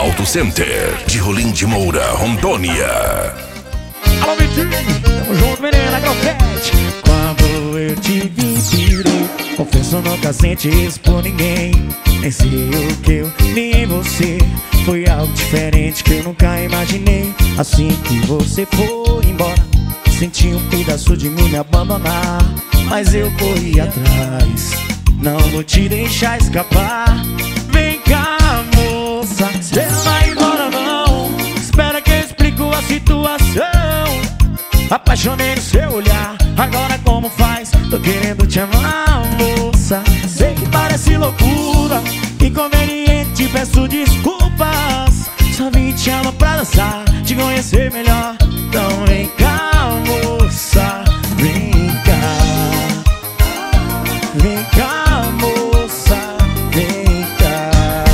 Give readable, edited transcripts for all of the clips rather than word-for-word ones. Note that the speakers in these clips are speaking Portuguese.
Auto Center, de Rolim de Moura, Rondônia. Alô, Vitinho, tamo junto, menina, Grofete. Quando eu te vi, virei. Confesso, nunca senti isso por ninguém. Nem sei o que eu vi em você. Foi algo diferente que eu nunca imaginei. Assim que você foi embora, senti um pedaço de mim me abandonar. Mas eu corri atrás, não vou te deixar escapar. Vem cá, moça, você não vai embora não. Espera que eu explico a situação. Apaixonei no seu olhar, agora como faz? Tô querendo te amar, moça. Sei que parece loucura, inconveniente, peço desculpas. Só vim te amar pra dançar, te conhecer melhor. Então vem cá, moça, vem cá. Vem cá, moça, vem cá.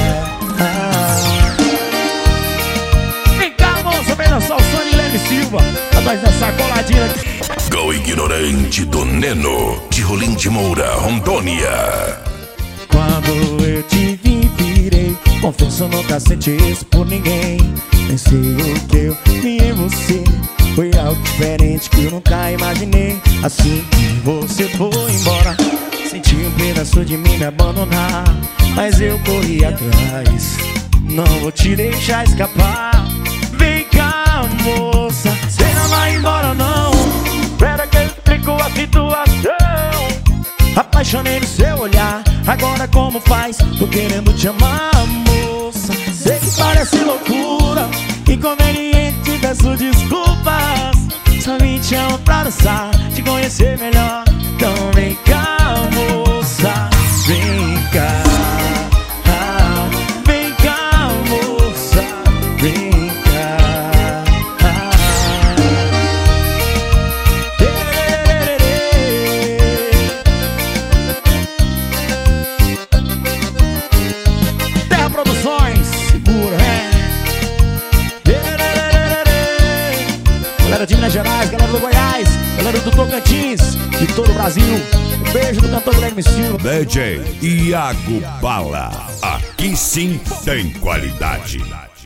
Vem cá, moça, vem dançar o som de Leme Silva. Nós dançar coladinha aqui. Go Ignorante do Neno, de Rolim de Moura, Rondônia. Quando eu te vi, virei. Confesso, nunca senti isso por ninguém. Pensei o que eu vi em você. Foi algo diferente que eu nunca imaginei. Assim que você foi embora, senti um pedaço de mim me abandonar. Mas eu corri atrás, não vou te deixar escapar. Vem cá, moça, você não vai embora não. Espera que eu explico a situação. Apaixonei no seu olhar, agora como faz? Tô querendo te amar, moça. Sei que parece loucura, inconveniente, peço desculpas. Só vim te amar pra dançar, te conhecer melhor. Então vem cá, moça, vem cá. Vem cá, moça, vem cá. Terra Produções, segura, galera de Minas Gerais, galera do Goiás, galera do Tocantins, de todo o Brasil. Um beijo do cantor Guilherme Silva. DJ Iago Bala, aqui sim tem qualidade.